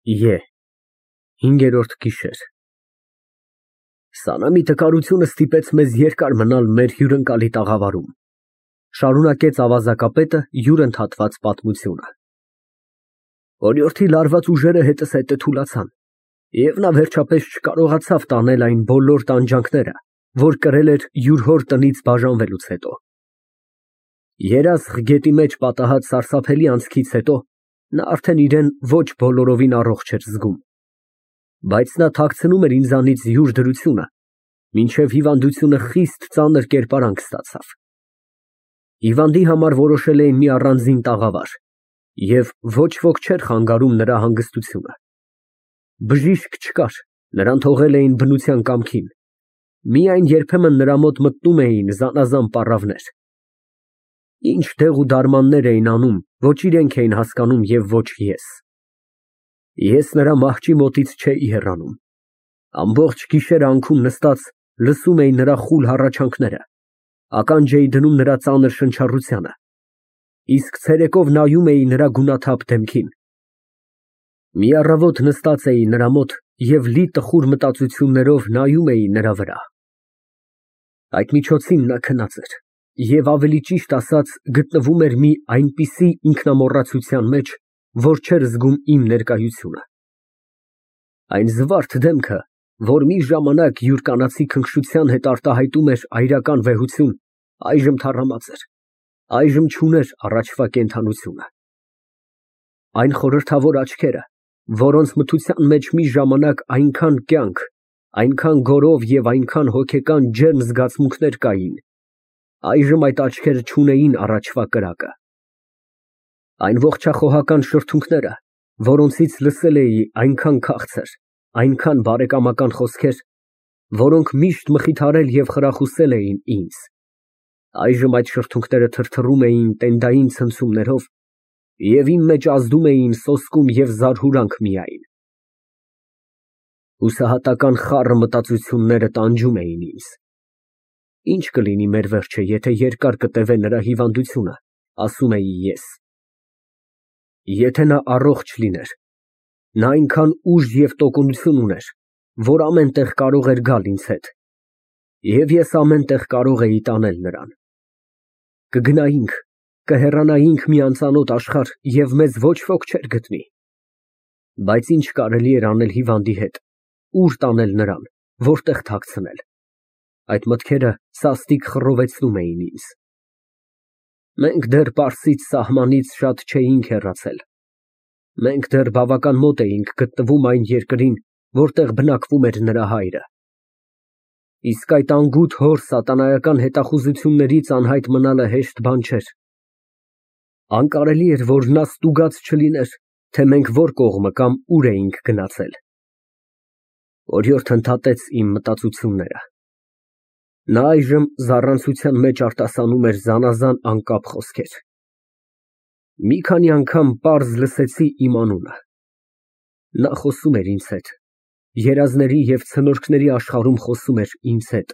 Է, 5-րդ գիշեր։ Սանամի տկարությունը ստիպեց մեզ երկար մնալ մեր հյուրընկալի տաղավարում, շարունակեց ավազակապետը յուր ընդհատված պատմությունը։ Օրիորդի լարված ուժերը հետզհետե թուլացան, և նա վերջապես չկարողացավ տանել այն բոլոր տանջանքները, որ կրել էր յուր հոր տնից բաժանվելուց հետո։ Երազղ գետի մեջ պատահած սարսափելի անցքից հետո նա արդեն իրեն ոչ բոլորովին առողջ էր զգում, բայց նա թաքցնում էր ինձանից յուր դրությունը, մինչև հիվանդությունը խիստ ծանր կերպարանք ստացավ։ Հիվանդի համար որոշել էին մի առանձին տաղավար, և ոչ ոք չէր խանգարում նրա հանգստությունը։ Բժիշկ չկար, նրան թողել էին բնության կամքին, միայն երբեմն նրա մոտ մտնում էին զանազան պառավներ։ Ինչ դեղ ու դարմաններ էին անում, ոչ իրենք էին հասկանում և ոչ ես։ Ես նրա մահճի մոտից չէի հեռանում, ամբողջ գիշերը անքում նստած լսում էի նրա խուլ հառաչանքները, ականջ էի դնում նրա ծանր շնչառությանը, իսկ ցերեկով նայում էի նրա գունաթափ դեմքին։ Մի առավոտ նստած էի նրա մոտ և լի տխուր մտածություններով նայում էի նրա վրա։ Այդ միջոցին նա քնած էր և ավելի ճիշտ ասած գտնվում էր մի այնպիսի ինքնամոռացության մեջ, որ չէր զգում իմ ներկայությունը։ Այն զվարթ դեմքը, որ մի ժամանակ յուր կանացի քնքշության հետ արտահայտում էր այրական վեհություն, այժմ թառամած էր, այժմ չուներ առաջվա կենդանությունը։ Այն խորհրդավոր աչքերը, որոնց մթության մեջ մի ժամանակ այնքան կյանք, այնքան գորով և այնքան հոգեկան ջերմ զգացմունքներ կային, այժմ այդ աչքերը չունեին առաջվա կրակը։ Այն ողջախոհական շրթունքները, որոնցից լսել էի այնքան քաղցր, այնքան բարեկամական խոսքեր, որոնք միշտ մխիթարել և խրախուսել էին ինձ, այժմ այդ շրթունքները թրթռում էին տենդային ցնցումներով և իմ մեջ ազդում էին սոսկում և զարհուրանք միայն։ Հուսահատական խառը մտածությունները տանջում էին ինձ։ Ինչ կլինի մեր վերջը, եթե երկար կտևե նրա հիվանդությունը, ասում էի ես։ Եթե նա առողջ լիներ, նա այնքան ուժ և տոկունություն ուներ, որ ամեն տեղ կարող էր գալ ինձ հետ, և ես ամեն տեղ կարող էի տանել նրան։ Կգնայինք, կհեռանայինք մի անծանոթ աշխարհ և մեզ ոչ ոք չէր գտնի։ Բայց ինչ կարելի էր անել հիվանդի հետ, ուր տանել նրան, որտեղ թաքցնել։ Այդ մտքերը սաստիկ խռովեցնում էին ինձ։ Մենք դեռ Պարսից սահմանից շատ չէինք հեռացել։ Մենք դեռ բավական մոտ էինք գտնվում այն երկրին, որտեղ բնակվում էր նրա հայրը։ Իսկ այդ անգութ հոր սատանայական հետախուզություններից անհայտ մնալը հեշտ բան չէր։ Անկարելի էր, որ նա ստուգած չլիներ, թե մենք որ կողմը կամ ուր էինք գնացել։ Օրիորդը ընդհատեց իմ մտածությունները։ Նա այժմ զառանցության մեջ արտասանում էր զանազան անկապ խոսքեր։ Մի քանի անգամ պարզ լսեցի իմ անունը։ Նա խոսում էր ինձ հետ, երազների և ցնորքների աշխարհում խոսում էր ինձ հետ։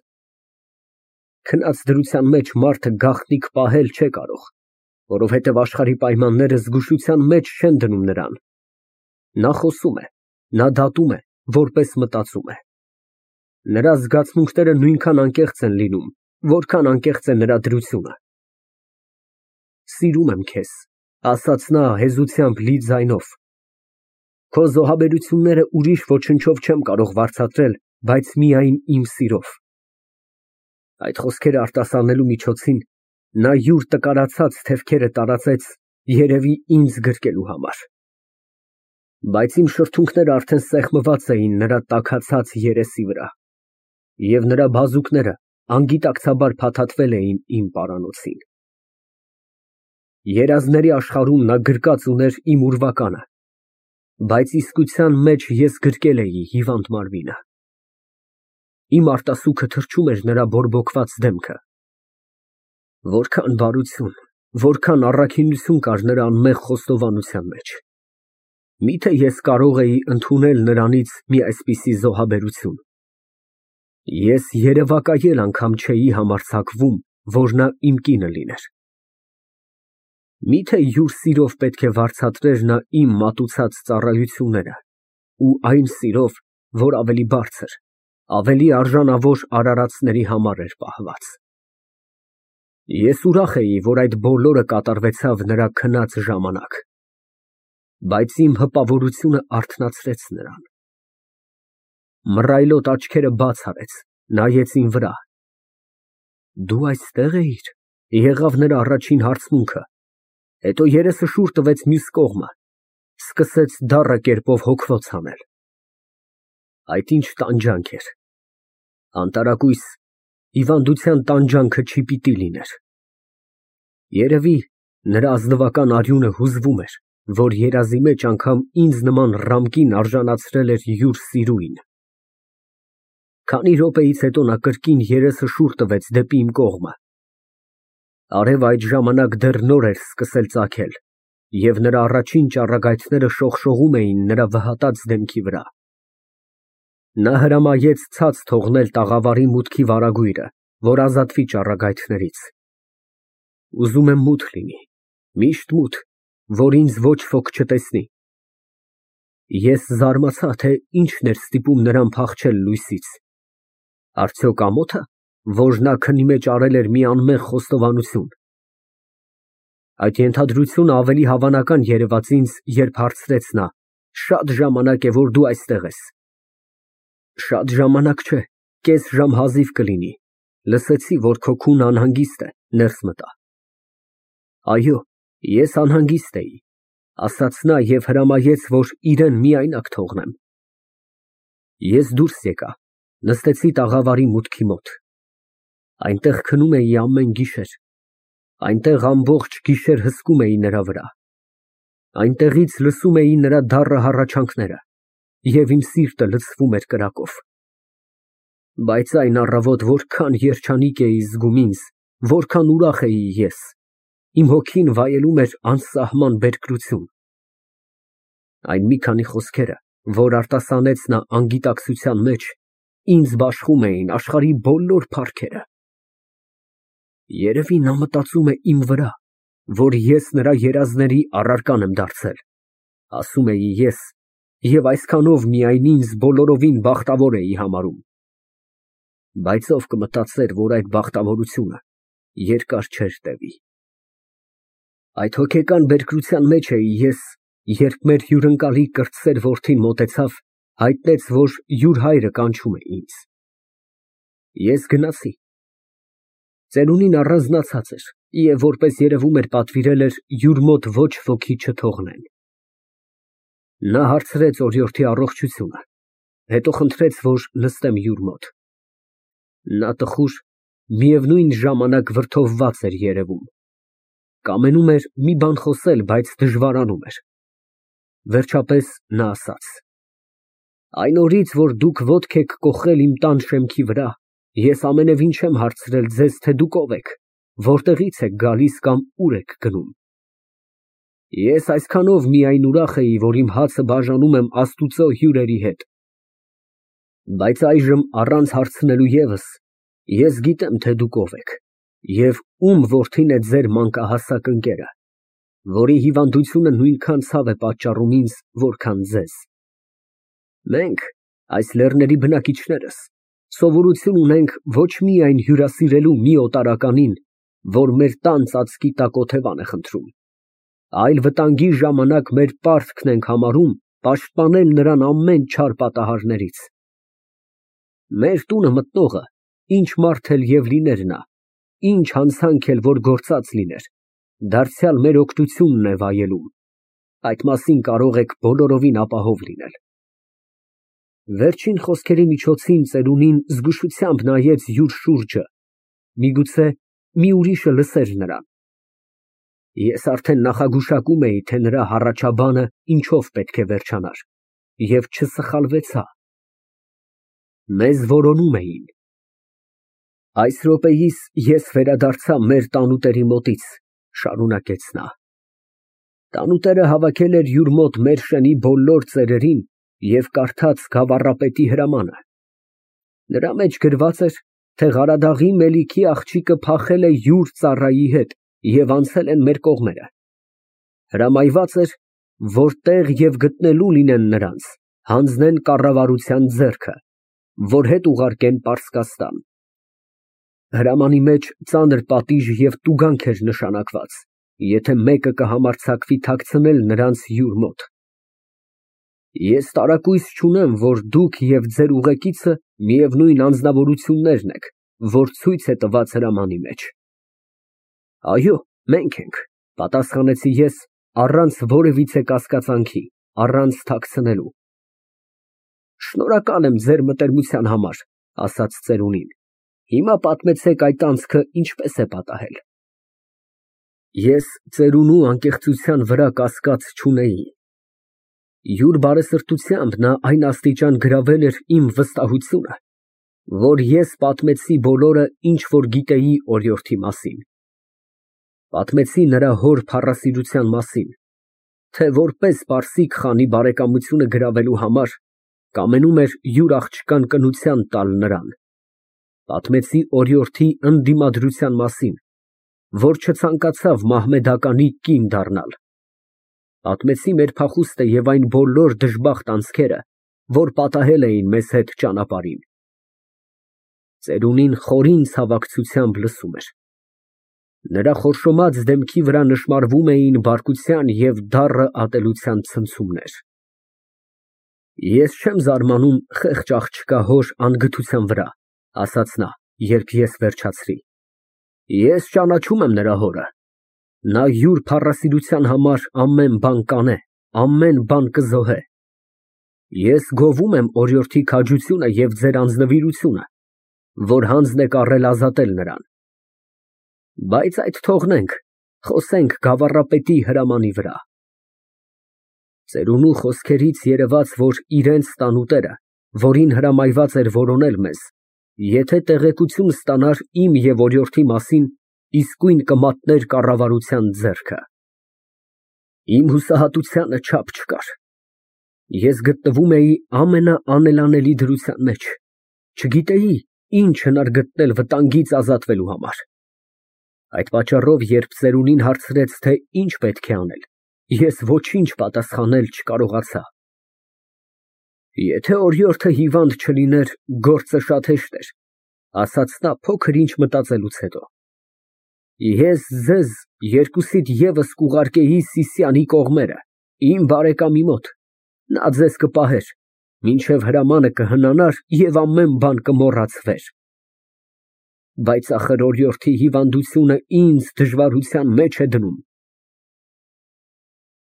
Քնած դրության մեջ մարդը գաղտնիք պահել չէ կարող, որովհետև աշխարհի պայմանները զգուշության մեջ չեն դնում նրան։ Նա խոսում է, նա դատում է, որպես մտածում է։ Նրա զգացմունքները նույնքան անկեղծ են լինում, որքան անկեղծ է նրա դրությունը։ Սիրում եմ քեզ, ասաց նա հեզությամբ լի ձայնով։ Քո զոհաբերությունները ուրիշ ոչնչով չեմ կարող վարձատրել, բայց միայն իմ սիրով։ Այդ խոսքերը արտասանելու միջոցին նա յուր տկարացած թևքերը տարածեց, երևի ինձ գրկելու համար։ Բայց իմ շրթունքները արդեն սեղմված էին նրա տաքացած երեսի վրա, և նրա բազուկները անգիտակցաբար փաթաթվել էին իմ պարանոցին։ Երազների աշխարհում նա գրկած ուներ իմ ուրվականը, բայց իսկության մեջ ես գրկել էի հիվանդ մարմինը։ Իմ արտասուքը թրջում էր նրա բորբոքված դեմքը։ Որքան բարություն, որքան առաքինություն կար նրա անմեղ խոստովանության մեջ։ Միթե ես կարող էի ընդունել նրանից մի այսպիսի զոհաբերություն։ Ես երևակայել անգամ չէի համարձակվում, որ նա իմ կինը լիներ։ Միթե յուր սիրով պետք է վարձատրեր նա իմ մատուցած ծառայությունները, ու այն սիրով, որ ավելի բարձր, ավելի արժանավոր արարածների համար էր պահված։ Ես ուրախ էի, որ այդ բոլորը կատարվեցավ նրա քնած ժամանակ, բայց իմ հպավորությունը արթնացրեց նրան։ Մռայլոտ աչքերը բաց արեց, նայեց իմ վրա։ Դու այստեղ էիր, եղավ նրա առաջին հարցմունքը, հետո երեսը շուռ տվեց մյուս կողմը, սկսեց դառը կերպով հոգվոց անել։ Այդ ինչ տանջանք էր։ Անտարակույս հիվանդության տանջանքը չի պիտի լիներ։ Երևի նրա ազնվական արյունը հուզվում էր, որ երազի մեջ անգամ ինձ նման ռամկին արժանացրել էր յուր սիրուին։ Քանի րոպեից հետո նա կրկին երեսը շուռ տվեց դեպի իմ կողմը։ Արևը այդ ժամանակ դեռ նոր էր սկսել ծագել, և նրա առաջին ճառագայթները շողշողում էին նրա վհատած դեմքի վրա։ Նա հրամայեց ցած թողնել տաղավարի մուտքի վարագույրը, որ ազատվի ճառագայթներից։ Ուզում եմ մութ լինի, միշտ մութ, որ ինձ ոչ ոք չտեսնի։ Ես զարմացա, թե ինչն էր ստիպում նրան փախչել լույսից։ Արդյոք ամոթը, որ նա քնի մեջ արել էր մի անմեղ խոստովանություն։ Այդ ենթադրությունը ավելի հավանական երևաց ինձ, երբ հարցրեց նա. Շատ ժամանակ է, որ դու այստեղ ես։ Շատ ժամանակ չէ, կես ժամ հազիվ կլինի, լսեցի, որ քո քունը անհանգիստ է, ներս մտա։ Այո, ես անհանգիստ էի, ասաց նա և հրամայեց, որ իրեն միայնակ թողնեմ։ Ես դուրս եկա, նստեցի տաղավարի մուտքի մոտ։ Այնտեղ քնում էի ամեն գիշեր, այնտեղ ամբողջ գիշեր հսկում էի նրա վրա, այնտեղից լսում էի նրա դառը հառաչանքները, և իմ սիրտը լցվում էր կրակով։ Բայց այն առավոտ որքան երջանիկ էի զգում ինձ, որքան ուրախ էի ես, իմ հոգին վայելում էր անսահման բերկրություն։ Այն մի քանի խոսքերը, որ արտասանեց նա անգիտակցության մեջ, ինձ բաշխում էին աշխարհի բոլոր փառքերը։ Երևի նա մտածում է իմ վրա, որ ես նրա երազների առարկան եմ դարձել, ասում էի ես, և այսքանով միայն ինձ բոլորովին բախտավոր էի համարում։ Բայց ով կմտածեր, որ այդ բախտավորությունը երկար չէր տևի։ Այդ հոգեկան բերկրության մեջ էի ես, երբ մեր հյուրընկալի կրտսեր որդին մոտեցավ, հայտնեց, որ յուր հայրը կանչում է ինձ։ Ես գնացի։ Ծերունին առանձնացած էր, և որպես երևում էր պատվիրել էր յուր մոտ ոչ ոքի չթողնել։ Նա հարցրեց օրիորդի առողջությունը, հետո խնդրեց, որ նստեմ յուր մոտ։ Նա տխուր, միևնույն ժամանակ վրդովված էր երևում։ Կամենում էր մի բան խոսել, բայց դժվարանում էր։ Վերջապես նա ասաց. Այն օրից, որ դուք ոտք եք կոխել իմ տան շեմքի վրա, ես ամենևին չեմ հարցրել ձեզ, թե դուք ով եք, որտեղից եք գալիս կամ ուր եք գնում։ Ես այսքանով միայն ուրախ էի, որ իմ հացը բաժանում եմ Աստուծո հյուրերի հետ։ Բայց այժմ առանց հարցնելու ևս, ես գիտեմ, թե դուք ով եք, և ում որդին է ձեր մանկահասակ ընկերը, որի հիվանդությունը նույնքան ցավ է պատճառում ինձ, որքան ձեզ։ Մենք, այս լեռների բնակիչներս, սովորություն ունենք ոչ միայն հյուրասիրելու մի օտարականին, որ մեր տան ծածկի տակ օթևան է խնդրում, այլ վտանգի ժամանակ մեր պարտքն ենք համարում պաշտպանել նրան ամեն չար պատահարներից։ Մեր տունը մտնողը, ինչ մարդ էլ և լիներ նա, ինչ հանցանք էլ որ գործած լիներ, դարձյալ մեր օգնությունն է վայելում, այդ մասին կարող եք բոլորովին ապահով լինել։ Վերջին խոսքերի միջոցին ծերունին զգուշությամբ նայեց յուր շուրջը, միգուցե մի ուրիշը լսեր նրան։ Ես արդեն նախագուշակում էի, թե նրա հառաչաբանը ինչով պետք է վերջանար, և չսխալվեցա։ Մեզ որոնում էին։ Այս րոպեիս ես վերադարձա մեր տանուտերի մոտից, շարունակեց նա։ Տանուտերը հավաքել էր յուր մոտ մեր շենի բոլոր ծերերին և կարդաց գավառապետի հրամանը։ Նրա մեջ գրված էր, թե Ղարադաղի Մելիքի աղջիկը փախել է յուր ծառայի հետ և անցել են մեր կողմերը։ Հրամայված էր, որ տեղ և գտնելու լինեն նրանց, հանձնեն կառավարության ձեռքը, որ հետ ուղարկեն Պարսկաստան։ Հրամանի մեջ ծանր պատիժ և տուգանք էր նշանակված, եթե մեկը կհամարձակվի թաքցնել նրանց յուր մոտ։ Ես տարակույս չունեմ, որ դուք և ձեր ուղեկիցը միևնույն անձնավորություններն եք, որ ցույց է տված հրամանի մեջ։ Այո, մենք ենք, պատասխանեցի ես, առանց որևիցե կասկածանքի, առանց թաքցնելու։ Շնորհակալ եմ ձեր մտերմության համար, ասաց ծերունին։ Հիմա պատմեցեք այդ անցքը ինչպես է պատահել։ Ես ծերունու անկեղծության վրա կասկած չունեի։ Յուր բարեսրտությամբ նա այն աստիճան գրավել էր իմ վստահությունը, որ ես պատմեցի բոլորը, ինչ որ գիտեի օրիորդի մասին։ Պատմեցի նրա հոր փառասիրության մասին, թե որպես պարսիկ խանի բարեկամությունը գրավելու համար կամենում էր յուր աղջկան կնության տալ նրան։ Պատմեցի օրիորդի ընդդիմադրության մասին, որ չցանկացավ մահմեդականի կին դառնալ։ Պատմեցի մեր փախուստը և այն բոլոր դժբախտ անցքերը, որ պատահել էին մեզ հետ ճանապարհին։ Ծերունին խորին ցավակցությամբ լսում էր։ Նրա խորշոմած դեմքի վրա նշմարվում էին բարկության և դառը ատելության ցնցումներ։ Ես չեմ զարմանում խեղճ աղջկա հոր անգթության վրա, ասաց նա, երբ ես վերջացրի։ Ես ճանաչում եմ նրա հորը։ Նա յուր փառասիրության համար ամեն բան կանե, ամեն բան կզոհե։ Ես գովում եմ օրիորդի քաջությունը և ձեր անձնվիրությունը, որ հանձն եք առել ազատել նրան։ Բայց այդ թողնենք, խոսենք գավառապետի հրամանի վրա։ Ծերունու խոսքերից երևաց, որ իրենց տանուտերը, որին հրամայված էր որոնել մեզ, եթե տեղեկություն ստանար իմ և օրիորդի մասին, իսկույն կմատներ կառավարության ձեռքը։ Իմ հուսահատությանը չափ չկար։ Ես գտնվում էի ամենաանելանելի դրության մեջ, չգիտեի ինչ հնար գտնել վտանգից ազատվելու համար։ Այդ պատճառով, երբ ծերունին հարցրեց, թե ինչ պետք է անել, ես ոչինչ պատասխանել չկարողացա։ Եթե օրիորդը հիվանդ չլիներ, գործը շատ հեշտ էր, ասաց նա փոքր ինչ մտածելուց հետո։ Ես ձեզ երկուսիդ ևս կուղարկեի Սիսիանի կողմերը, իմ բարեկամի մոտ, նա ձեզ կպահեր, մինչև հրամանը կհնանար և ամեն բան կմոռացվեր։ Բայց ախր օրիորդի հիվանդությունը ինձ դժվարության մեջ է դնում։